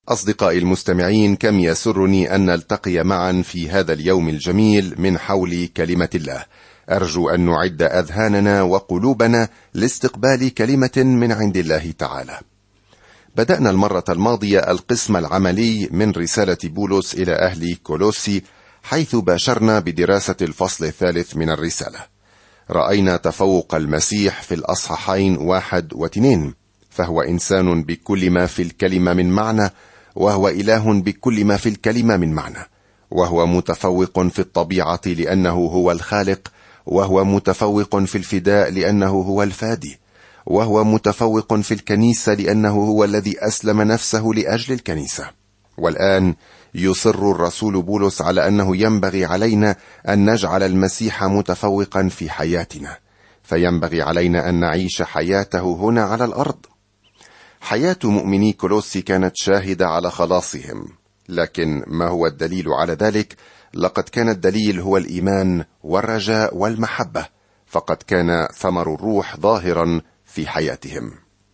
أصدقائي المستمعين، كم يسرني أن نلتقي معا في هذا اليوم الجميل من حول كلمة الله. أرجو أن نعد أذهاننا وقلوبنا لاستقبال كلمة من عند الله تعالى. بدأنا المرة الماضية القسم العملي من رسالة بولس إلى أهل كولوسي، حيث باشرنا بدراسة الفصل الثالث من الرسالة. رأينا تفوق المسيح في الأصحاحين 1 و2، فهو إنسان بكل ما في الكلمة من معنى، وهو إله بكل ما في الكلمة من معنى، وهو متفوق في الطبيعة لأنه هو الخالق، وهو متفوق في الفداء لأنه هو الفادي، وهو متفوق في الكنيسة لأنه هو الذي أسلم نفسه لأجل الكنيسة. والآن يصر الرسول بولس على أنه ينبغي علينا أن نجعل المسيح متفوقا في حياتنا، فينبغي علينا أن نعيش حياته هنا على الأرض. حياة مؤمني كولوسي كانت شاهدة على خلاصهم، لكن ما هو الدليل على ذلك؟ لقد كان الدليل هو الإيمان والرجاء والمحبة، فقد كان ثمر الروح ظاهرا في حياتهم.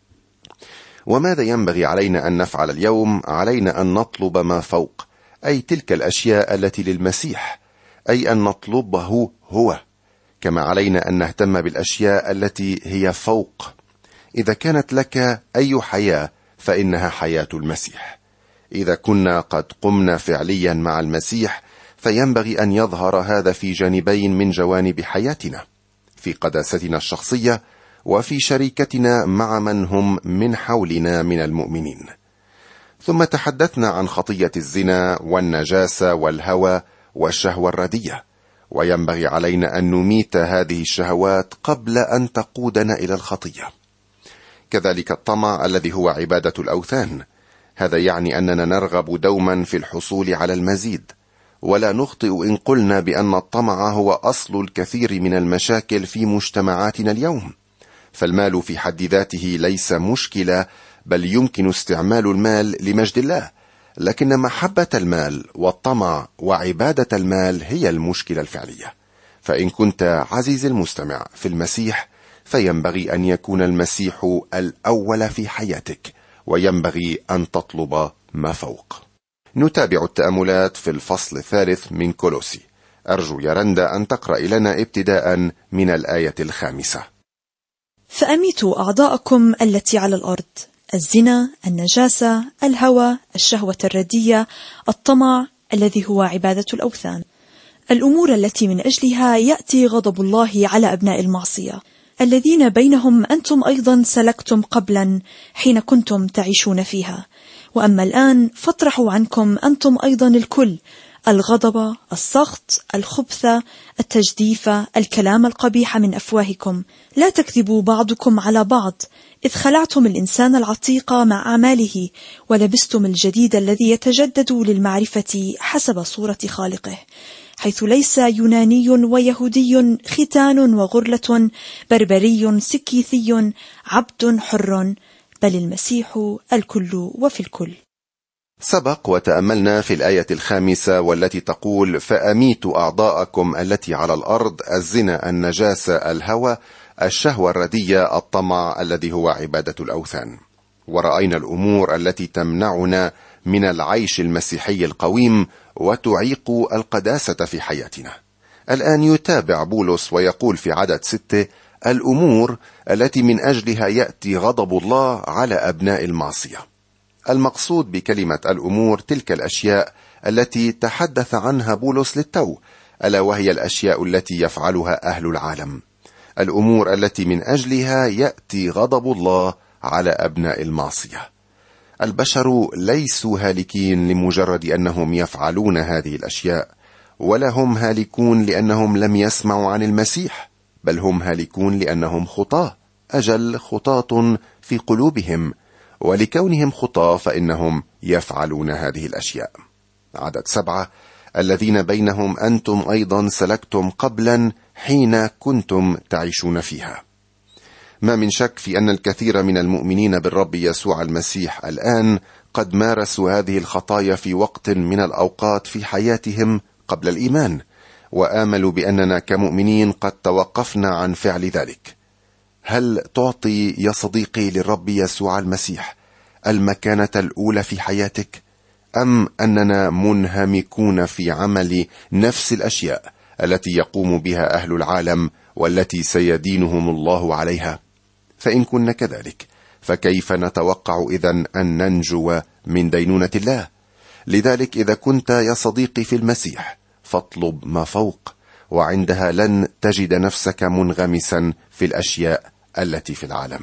وماذا ينبغي علينا أن نفعل اليوم؟ علينا أن نطلب ما فوق، أي تلك الأشياء التي للمسيح، أي أن نطلبه هو، كما علينا أن نهتم بالأشياء التي هي فوق. إذا كانت لك أي حياة فإنها حياة المسيح. إذا كنا قد قمنا فعليا مع المسيح، فينبغي أن يظهر هذا في جانبين من جوانب حياتنا، في قداستنا الشخصية وفي شركتنا مع من هم من حولنا من المؤمنين. ثم تحدثنا عن خطية الزنا والنجاسة والهوى والشهوة الردية، وينبغي علينا أن نميت هذه الشهوات قبل أن تقودنا إلى الخطية. كذلك الطمع الذي هو عبادة الأوثان، هذا يعني أننا نرغب دوما في الحصول على المزيد، ولا نخطئ إن قلنا بأن الطمع هو أصل الكثير من المشاكل في مجتمعاتنا اليوم. فالمال في حد ذاته ليس مشكلة، بل يمكن استعمال المال لمجد الله، لكن محبة المال والطمع وعبادة المال هي المشكلة الفعلية. فإن كنت عزيزي المستمع في المسيح، فينبغي أن يكون المسيح الأول في حياتك، وينبغي أن تطلب ما فوق. نتابع التأملات في الفصل الثالث من كولوسي. أرجو يا رندا أن تقرأ لنا ابتداء من الآية 5. فأميتوا أعضاءكم التي على الأرض: الزنا، النجاسة، الهوى، الشهوة الردية، الطمع الذي هو عبادة الأوثان، الأمور التي من أجلها يأتي غضب الله على أبناء المعصية، الذين بينهم أنتم أيضا سلكتم قبلا حين كنتم تعيشون فيها. وأما الآن فاطرحوا عنكم أنتم أيضا الكل: الغضب، السخط، الخبث، التجديف، الكلام القبيح من أفواهكم. لا تكذبوا بعضكم على بعض، إذ خلعتم الإنسان العتيق مع أعماله، ولبستم الجديد الذي يتجدد للمعرفة حسب صورة خالقه، حيث ليس يوناني ويهودي، ختان وغرلة، بربري سكيثي، عبد حر، بل المسيح الكل وفي الكل. سبق وتأملنا في الآية 5 والتي تقول: فأميتوا أعضاءكم التي على الأرض، الزنا، النجاسة، الهوى، الشهوة الردية، الطمع الذي هو عبادة الأوثان. ورأينا الأمور التي تمنعنا من العيش المسيحي القويم وتعيق القداسة في حياتنا. الآن يتابع بولس ويقول في عدد 6: الأمور التي من أجلها يأتي غضب الله على أبناء المعصية. المقصود بكلمة الأمور تلك الأشياء التي تحدث عنها بولس للتو، ألا وهي الأشياء التي يفعلها أهل العالم، الأمور التي من أجلها يأتي غضب الله على أبناء المعصية. البشر ليسوا هالكين لمجرد أنهم يفعلون هذه الأشياء، ولا هم هالكون لأنهم لم يسمعوا عن المسيح، بل هم هالكون لأنهم خطاة، أجل خطاة في قلوبهم، ولكونهم خطاة فإنهم يفعلون هذه الأشياء. عدد 7: الذين بينهم أنتم أيضا سلكتم قبلا حين كنتم تعيشون فيها. ما من شك في أن الكثير من المؤمنين بالرب يسوع المسيح الآن قد مارسوا هذه الخطايا في وقت من الأوقات في حياتهم قبل الإيمان، وآملوا بأننا كمؤمنين قد توقفنا عن فعل ذلك. هل تعطي يا صديقي للرب يسوع المسيح المكانة الأولى في حياتك؟ أم أننا منهمكون في عمل نفس الأشياء التي يقوم بها أهل العالم والتي سيدينهم الله عليها؟ فإن كنا كذلك فكيف نتوقع إذن أن ننجو من دينونة الله؟ لذلك إذا كنت يا صديقي في المسيح فاطلب ما فوق، وعندها لن تجد نفسك منغمسا في الأشياء التي في العالم.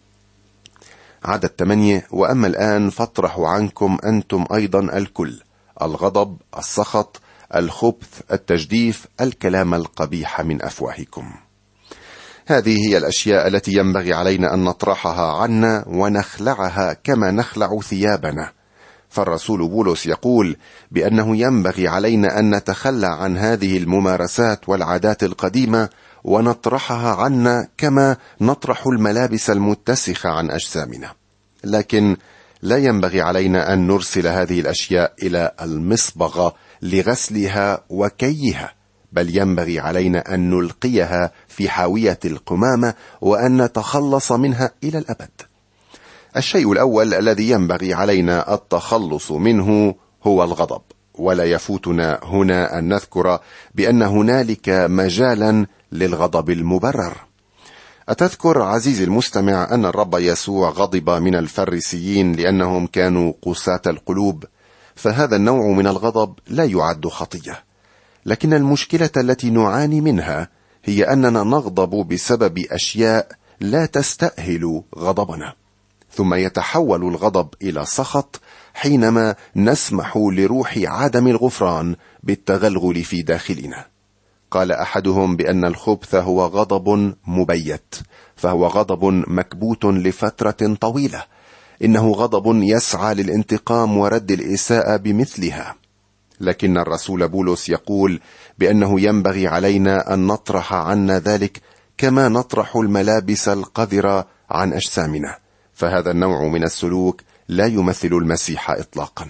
عدد 8: وأما الآن فاطرحوا عنكم أنتم أيضا الكل: الغضب، السخط، الخبث، التجديف، الكلام القبيح من أفواهكم. هذه هي الأشياء التي ينبغي علينا أن نطرحها عنا ونخلعها كما نخلع ثيابنا. فالرسول بولس يقول بأنه ينبغي علينا أن نتخلى عن هذه الممارسات والعادات القديمة ونطرحها عنا كما نطرح الملابس المتسخة عن أجسامنا. لكن لا ينبغي علينا أن نرسل هذه الأشياء إلى المصبغة لغسلها وكيها، بل ينبغي علينا أن نلقيها في حاوية القمامة وأن نتخلص منها إلى الأبد. الشيء الأول الذي ينبغي علينا التخلص منه هو الغضب، ولا يفوتنا هنا أن نذكر بأن هنالك مجالا للغضب المبرر. أتذكر عزيزي المستمع أن الرب يسوع غضب من الفريسيين لأنهم كانوا قساة القلوب، فهذا النوع من الغضب لا يعد خطية، لكن المشكلة التي نعاني منها هي أننا نغضب بسبب أشياء لا تستأهل غضبنا، ثم يتحول الغضب إلى سخط حينما نسمح لروح عدم الغفران بالتغلغل في داخلنا. قال أحدهم بأن الخبث هو غضب مبيت، فهو غضب مكبوت لفترة طويلة. إنه غضب يسعى للانتقام ورد الإساءة بمثلها. لكن الرسول بولس يقول بأنه ينبغي علينا أن نطرح عنا ذلك كما نطرح الملابس القذرة عن أجسامنا، فهذا النوع من السلوك لا يمثل المسيح إطلاقا.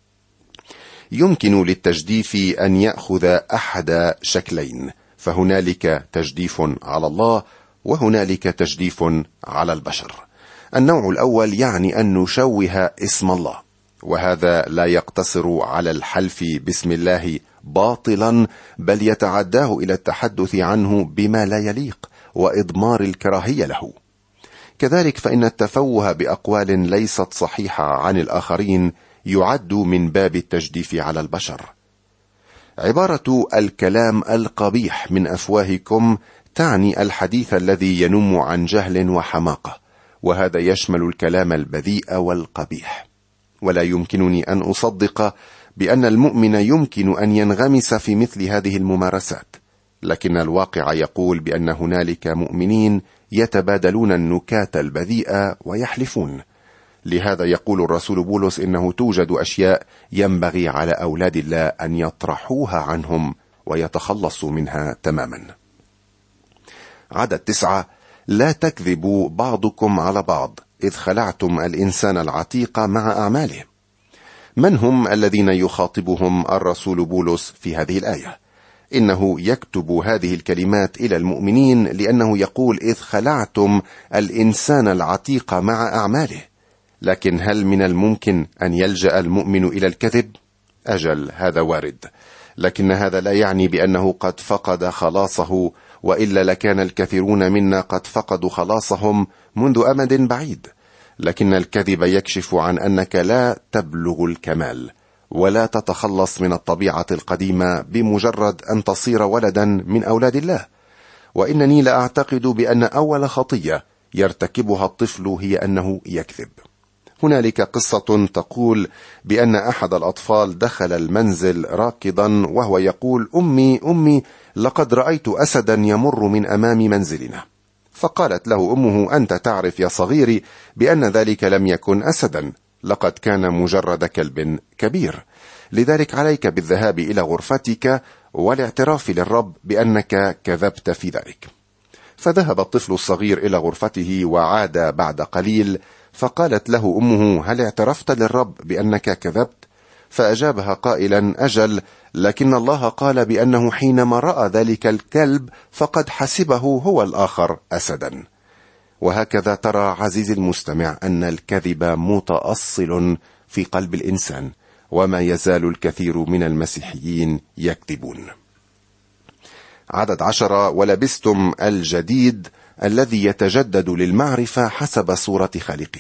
يمكن للتجديف أن يأخذ أحد شكلين، فهنالك تجديف على الله وهنالك تجديف على البشر. النوع الأول يعني أن نشوه اسم الله، وهذا لا يقتصر على الحلف باسم الله باطلا، بل يتعداه إلى التحدث عنه بما لا يليق وإضمار الكراهية له. كذلك فإن التفوه بأقوال ليست صحيحة عن الآخرين يعد من باب التجديف على البشر. عبارة الكلام القبيح من أفواهكم تعني الحديث الذي ينم عن جهل وحماقة، وهذا يشمل الكلام البذيء والقبيح. ولا يمكنني أن أصدق بأن المؤمن يمكن أن ينغمس في مثل هذه الممارسات، لكن الواقع يقول بأن هنالك مؤمنين يتبادلون النكات البذيئة ويحلفون. لهذا يقول الرسول بولس إنه توجد أشياء ينبغي على أولاد الله أن يطرحوها عنهم ويتخلصوا منها تماما. عدد 9: لا تكذبوا بعضكم على بعض إذ خلعتم الإنسان العتيق مع أعماله. من هم الذين يخاطبهم الرسول بولس في هذه الآية؟ إنه يكتب هذه الكلمات إلى المؤمنين لأنه يقول إذ خلعتم الإنسان العتيق مع أعماله. لكن هل من الممكن أن يلجأ المؤمن إلى الكذب؟ أجل، هذا وارد، لكن هذا لا يعني بأنه قد فقد خلاصه، وإلا لكان الكثيرون منا قد فقدوا خلاصهم منذ أمد بعيد. لكن الكذب يكشف عن أنك لا تبلغ الكمال ولا تتخلص من الطبيعة القديمة بمجرد أن تصير ولدا من أولاد الله. وإنني لا أعتقد بأن أول خطية يرتكبها الطفل هي أنه يكذب. هنالك قصة تقول بأن أحد الأطفال دخل المنزل راكضا وهو يقول أمي أمي لقد رأيت أسدا يمر من أمام منزلنا. فقالت له أمه أنت تعرف يا صغيري بأن ذلك لم يكن أسدا، لقد كان مجرد كلب كبير، لذلك عليك بالذهاب إلى غرفتك والاعتراف للرب بأنك كذبت في ذلك. فذهب الطفل الصغير إلى غرفته وعاد بعد قليل، فقالت له أمه هل اعترفت للرب بأنك كذبت؟ فأجابها قائلا أجل، لكن الله قال بأنه حينما رأى ذلك الكلب فقد حسبه هو الآخر أسدا. وهكذا ترى عزيزي المستمع أن الكذب متأصل في قلب الإنسان، وما يزال الكثير من المسيحيين يكذبون. عدد 10: ولبستم الجديد الذي يتجدد للمعرفة حسب صورة خالقه.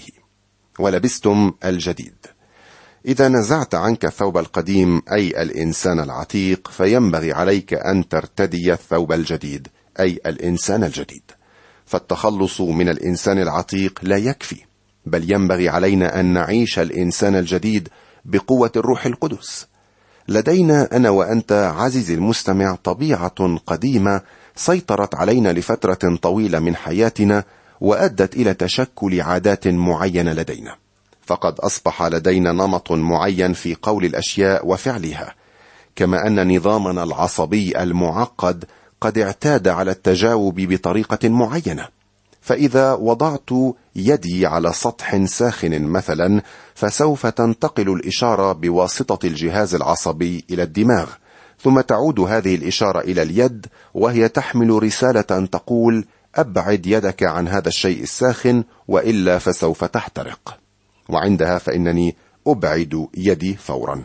ولبستم الجديد. إذا نزعت عنك الثوب القديم أي الإنسان العتيق، فينبغي عليك أن ترتدي الثوب الجديد أي الإنسان الجديد. فالتخلص من الإنسان العتيق لا يكفي، بل ينبغي علينا أن نعيش الإنسان الجديد بقوة الروح القدس. لدينا أنا وأنت عزيزي المستمع طبيعة قديمة سيطرت علينا لفترة طويلة من حياتنا، وأدت إلى تشكل عادات معينة لدينا. فقد أصبح لدينا نمط معين في قول الأشياء وفعلها، كما أن نظامنا العصبي المعقد قد اعتاد على التجاوب بطريقة معينة. فإذا وضعت يدي على سطح ساخن مثلا، فسوف تنتقل الإشارة بواسطة الجهاز العصبي إلى الدماغ، ثم تعود هذه الإشارة إلى اليد، وهي تحمل رسالة تقول: أبعد يدك عن هذا الشيء الساخن وإلا فسوف تحترق. وعندها فإنني أبعد يدي فورا.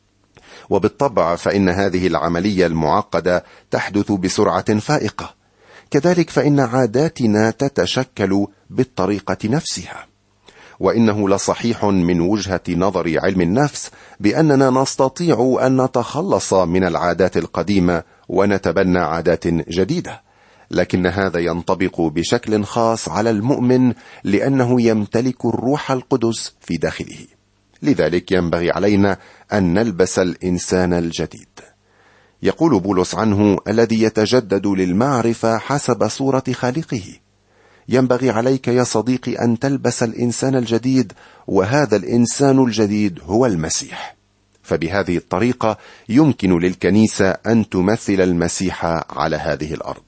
وبالطبع فإن هذه العملية المعقدة تحدث بسرعة فائقة. كذلك فإن عاداتنا تتشكل بالطريقة نفسها. وإنه لصحيح من وجهة نظر علم النفس بأننا نستطيع أن نتخلص من العادات القديمة ونتبنى عادات جديدة، لكن هذا ينطبق بشكل خاص على المؤمن لأنه يمتلك الروح القدس في داخله. لذلك ينبغي علينا أن نلبس الإنسان الجديد. يقول بولس عنه: الذي يتجدد للمعرفة حسب صورة خالقه. ينبغي عليك يا صديقي أن تلبس الإنسان الجديد، وهذا الإنسان الجديد هو المسيح. فبهذه الطريقة يمكن للكنيسة أن تمثل المسيح على هذه الأرض.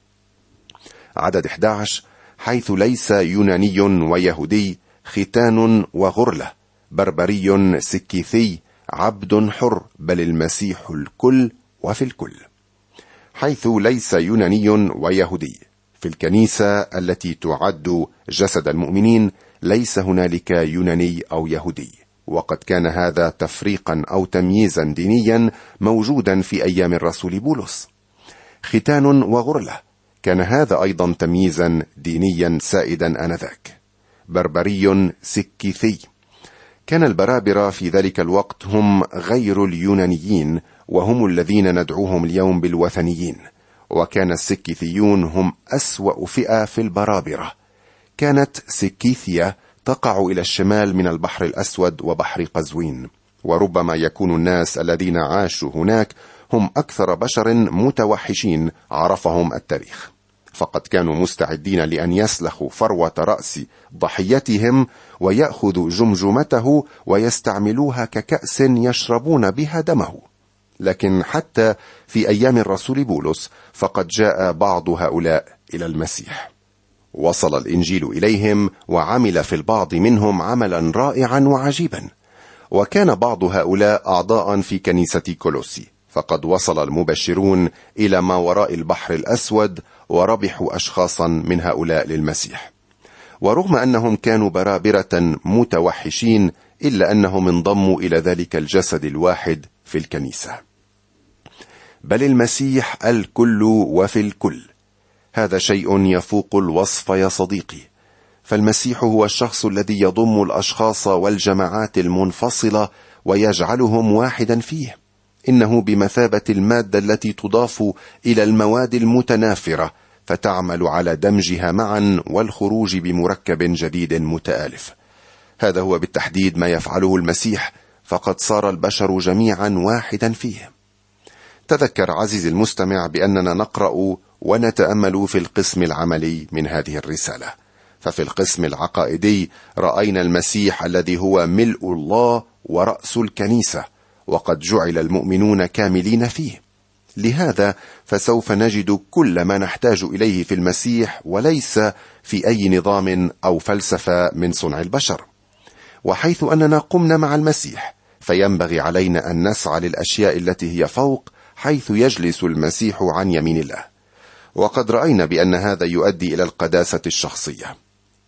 عدد 11: حيث ليس يوناني ويهودي، ختان وغرلة، بربري سكيثي، عبد حر، بل المسيح الكل وفي الكل. حيث ليس يوناني ويهودي. في الكنيسة التي تعد جسد المؤمنين ليس هنالك يوناني أو يهودي، وقد كان هذا تفريقا أو تمييزا دينيا موجودا في أيام الرسول بولس. ختان وغرلة، كان هذا أيضا تمييزا دينيا سائدا آنذاك. بربري سكيثي، كان البرابرة في ذلك الوقت هم غير اليونانيين، وهم الذين ندعوهم اليوم بالوثنيين. وكان السكيثيون هم أسوأ فئة في البرابرة. كانت سكيثيا تقع إلى الشمال من البحر الأسود وبحر قزوين، وربما يكون الناس الذين عاشوا هناك هم أكثر بشر متوحشين عرفهم التاريخ، فقد كانوا مستعدين لأن يسلخوا فروة رأس ضحيتهم ويأخذوا جمجمته ويستعملوها ككأس يشربون بها دمه. لكن حتى في أيام الرسول بولس فقد جاء بعض هؤلاء إلى المسيح، وصل الإنجيل إليهم وعمل في البعض منهم عملا رائعا وعجيبا. وكان بعض هؤلاء أعضاء في كنيسة كولوسي، فقد وصل المبشرون إلى ما وراء البحر الأسود وربحوا أشخاصا من هؤلاء للمسيح. ورغم أنهم كانوا برابرة متوحشين، إلا أنهم انضموا إلى ذلك الجسد الواحد في الكنيسة. بل المسيح الكل وفي الكل. هذا شيء يفوق الوصف يا صديقي. فالمسيح هو الشخص الذي يضم الأشخاص والجماعات المنفصلة ويجعلهم واحدا فيه. إنه بمثابة المادة التي تضاف إلى المواد المتنافرة فتعمل على دمجها معا والخروج بمركب جديد متآلف. هذا هو بالتحديد ما يفعله المسيح، فقد صار البشر جميعا واحدا فيه. تذكر عزيزي المستمع بأننا نقرأ ونتأمل في القسم العملي من هذه الرسالة. ففي القسم العقائدي رأينا المسيح الذي هو ملء الله ورأس الكنيسة، وقد جعل المؤمنون كاملين فيه. لهذا فسوف نجد كل ما نحتاج إليه في المسيح، وليس في أي نظام أو فلسفة من صنع البشر. وحيث أننا قمنا مع المسيح، فينبغي علينا أن نسعى للأشياء التي هي فوق، حيث يجلس المسيح عن يمين الله. وقد رأينا بأن هذا يؤدي إلى القداسة الشخصية.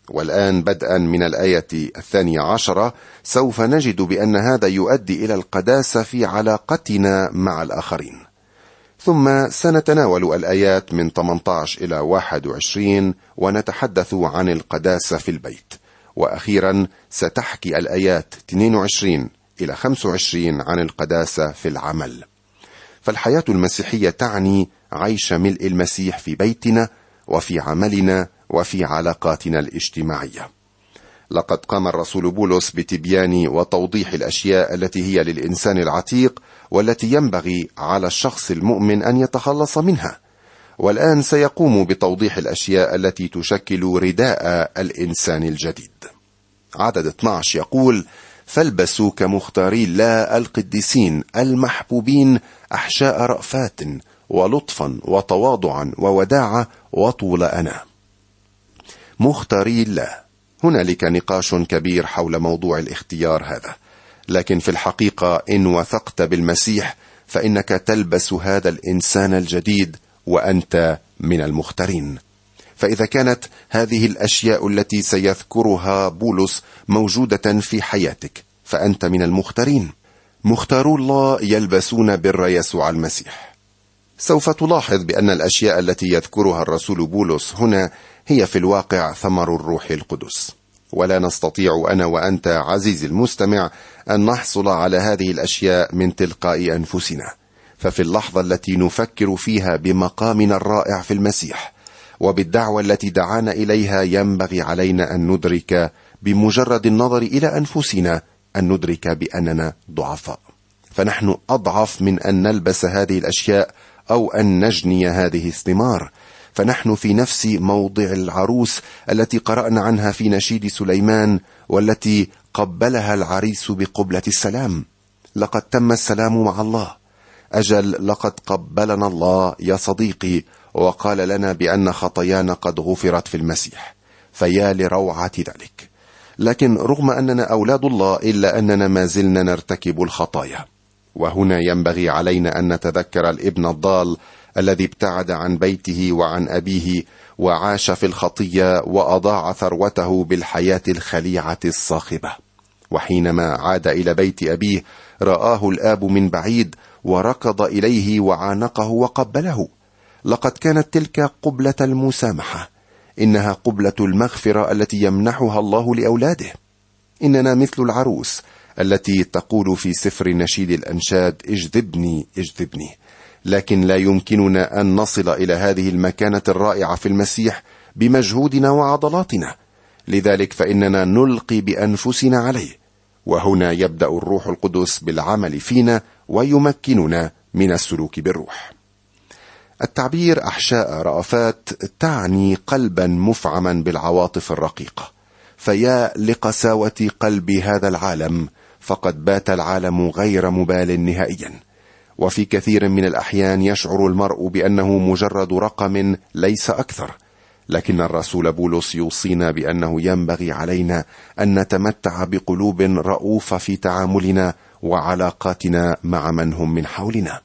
والآن بدءا من الآية 12 سوف نجد بأن هذا يؤدي إلى القداسة في علاقتنا مع الآخرين. ثم سنتناول الآيات من 18 إلى 21 ونتحدث عن القداسة في البيت، وأخيرا ستحكي الآيات 22 إلى 25 عن القداسة في العمل. فالحياة المسيحية تعني عيش ملء المسيح في بيتنا وفي عملنا وفي علاقاتنا الاجتماعية. لقد قام الرسول بولس بتبيان وتوضيح الأشياء التي هي للإنسان العتيق والتي ينبغي على الشخص المؤمن أن يتخلص منها، والآن سيقوم بتوضيح الأشياء التي تشكل رداء الإنسان الجديد. عدد 12 يقول: فالبسوا كمختاري الله القديسين المحبوبين أحشاء رأفات ولطفا وتواضعا ووداعة وطول أنا. مختاري الله. هنالك نقاش كبير حول موضوع الاختيار هذا، لكن في الحقيقة إن وثقت بالمسيح فإنك تلبس هذا الإنسان الجديد وأنت من المختارين. فإذا كانت هذه الأشياء التي سيذكرها بولس موجودة في حياتك فأنت من المختارين. مختارو الله يلبسون بر يسوع المسيح. سوف تلاحظ بأن الأشياء التي يذكرها الرسول بولس هنا هي في الواقع ثمر الروح القدس، ولا نستطيع أنا وأنت عزيزي المستمع أن نحصل على هذه الأشياء من تلقاء أنفسنا. ففي اللحظة التي نفكر فيها بمقامنا الرائع في المسيح وبالدعوة التي دعانا إليها ينبغي علينا أن ندرك بمجرد النظر إلى أنفسنا أن ندرك بأننا ضعفاء، فنحن أضعف من أن نلبس هذه الأشياء أو أن نجني هذه الثمار. فنحن في نفس موضع العروس التي قرأنا عنها في نشيد سليمان والتي قبلها العريس بقبلة السلام. لقد تم السلام مع الله. أجل لقد قبلنا الله يا صديقي وقال لنا بأن خطايانا قد غفرت في المسيح، فيا لروعة ذلك. لكن رغم أننا أولاد الله إلا أننا ما زلنا نرتكب الخطايا. وهنا ينبغي علينا أن نتذكر الابن الضال الذي ابتعد عن بيته وعن أبيه وعاش في الخطية وأضاع ثروته بالحياة الخليعة الصاخبة. وحينما عاد إلى بيت أبيه رآه الآب من بعيد وركض إليه وعانقه وقبله. لقد كانت تلك قبلة المسامحة، إنها قبلة المغفرة التي يمنحها الله لأولاده. إننا مثل العروس التي تقول في سفر نشيد الأنشاد: اجذبني اجذبني. لكن لا يمكننا أن نصل إلى هذه المكانة الرائعة في المسيح بمجهودنا وعضلاتنا، لذلك فإننا نلقي بأنفسنا عليه، وهنا يبدأ الروح القدس بالعمل فينا ويمكننا من السلوك بالروح. التعبير أحشاء رأفات تعني قلبا مفعما بالعواطف الرقيقة. فيا لقساوة قلب هذا العالم، فقد بات العالم غير مبال نهائيا. وفي كثير من الأحيان يشعر المرء بأنه مجرد رقم ليس أكثر. لكن الرسول بولس يوصينا بأنه ينبغي علينا أن نتمتع بقلوب رؤوفة في تعاملنا وعلاقاتنا مع من هم من حولنا.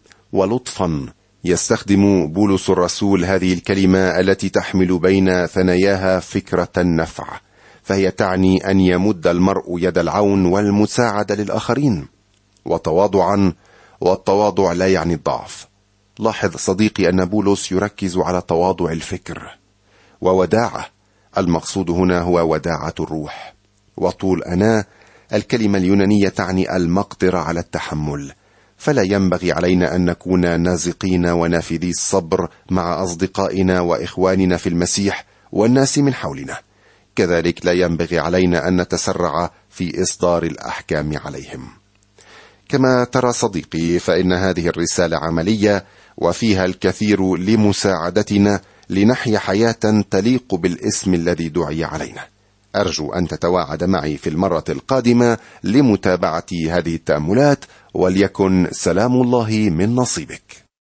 ولطفا يستخدم بولس الرسول هذه الكلمة التي تحمل بين ثناياها فكرة النفع، فهي تعني أن يمد المرء يد العون والمساعدة للآخرين. وتواضعا، والتواضع لا يعني الضعف. لاحظ صديقي أن بولس يركز على تواضع الفكر. ووداعة، المقصود هنا هو وداعة الروح. وطول أنا، الكلمة اليونانية تعني المقدرة على التحمل. فلا ينبغي علينا أن نكون نازقين ونافذي الصبر مع أصدقائنا وإخواننا في المسيح والناس من حولنا. كذلك لا ينبغي علينا أن نتسرع في إصدار الأحكام عليهم. كما ترى صديقي، فإن هذه الرسالة عملية وفيها الكثير لمساعدتنا لنحيا حياة تليق بالاسم الذي دعي علينا. أرجو أن تتواعد معي في المرة القادمة لمتابعة هذه التأملات، وليكن سلام الله من نصيبك.